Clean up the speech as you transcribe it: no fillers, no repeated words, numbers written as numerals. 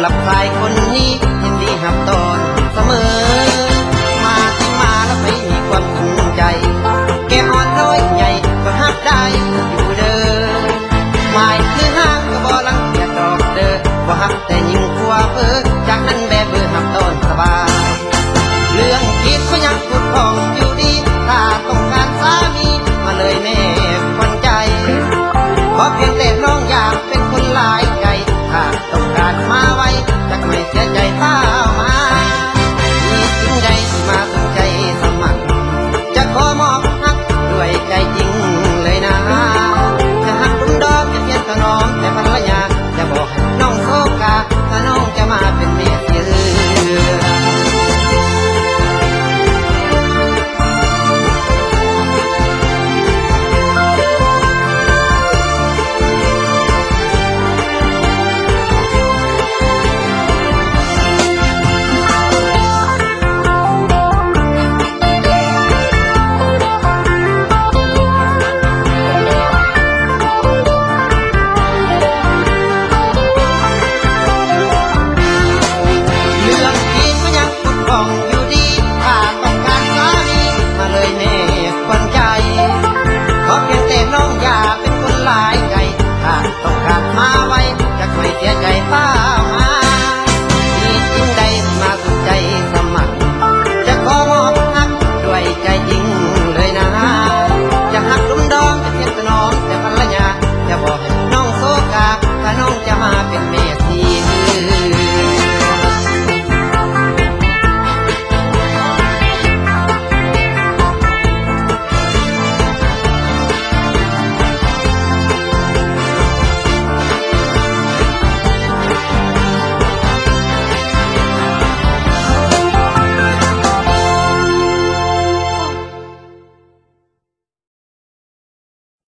หรับชายคนนี้ยินดีหับตอนเสมอมาที่มาแล้วไปมีความจริงใจแกอ่อนน้อยใหญ่ก็หักได้อยู่เด้อหมายคือห้างก็บ่ลังเกียจดอกเด้อบ่หักแต่ยิ่งกว่าจากนั้นแบบ